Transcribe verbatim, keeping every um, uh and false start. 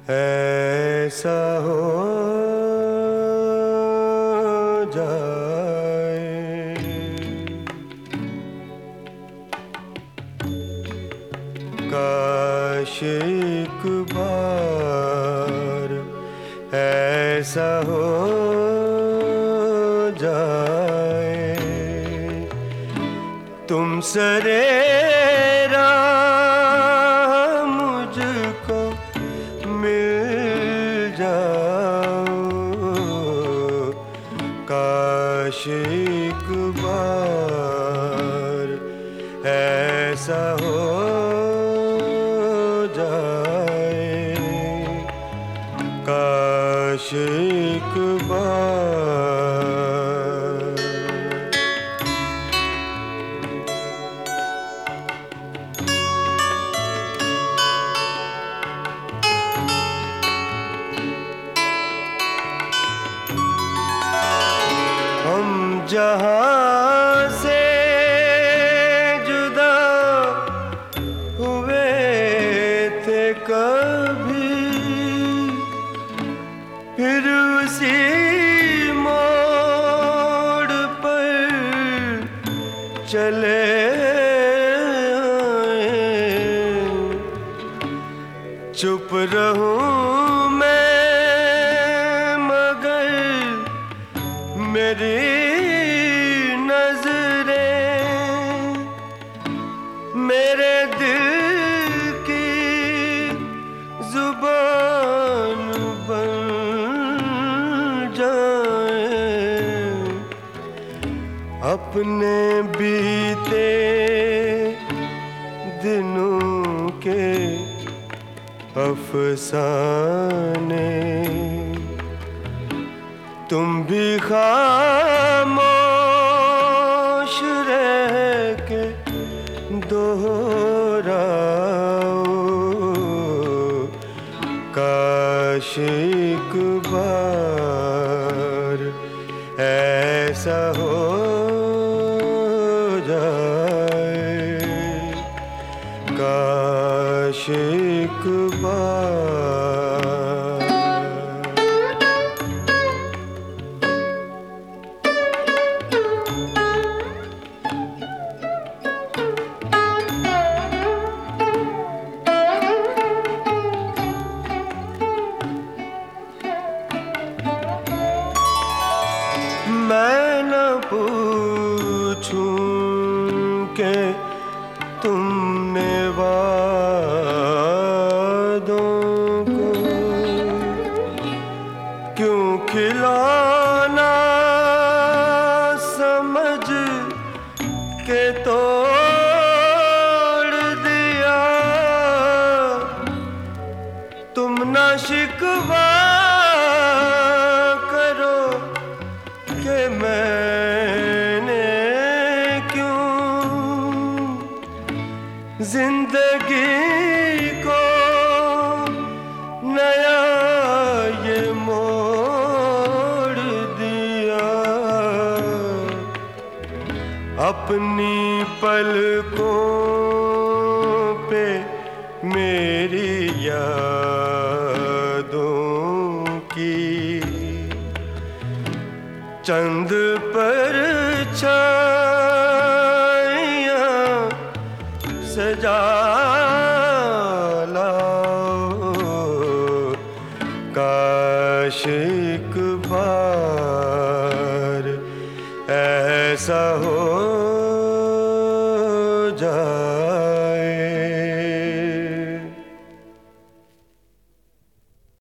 ऐसा हो जाए काश एक बार ऐसा हो जाए तुम सरे काश एक बार ऐसा हो जाए काश एक बार हम जहाँ से जुदा हुए थे कभी फिर उसी मोड़ पर चले आए चुप रहूं मैं मगर मेरी मेरे दिल की जुबान बन जाए अपने बीते दिनों के अफसाने तुम भी खामोश रह के दोहराओ काश एक बार ऐसा हो जाए काश एक बार मैं न पूछूं कि तुमने वादों को क्यों खिलौना समझ के तोड़ दिया तुम न शिकवा मैंने क्यों जिंदगी को नया ये मोड़ दिया अपनी पलकों पे मेरी यादों की चंद पर छाइयां सजा लाओ काश एक बार ऐसा हो